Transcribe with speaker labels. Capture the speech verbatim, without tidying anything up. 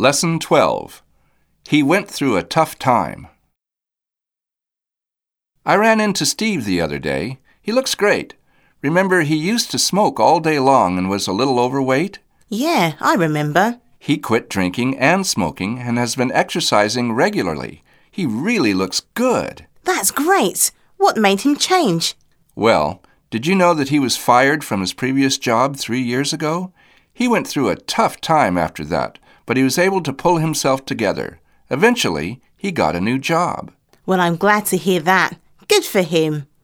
Speaker 1: Lesson twelve. He went through a tough time. I ran into Steve the other day. He looks great. Remember, he used to smoke all day long and was a little overweight?
Speaker 2: Yeah, I remember.
Speaker 1: He quit drinking and smoking and has been exercising regularly. He really looks good.
Speaker 2: That's great. What made him change?
Speaker 1: Well, did you know that he was fired from his previous job three years ago? He went through a tough time after that, but he was able to pull himself together. Eventually, he got a new job.
Speaker 2: Well, I'm glad to hear that. Good for him.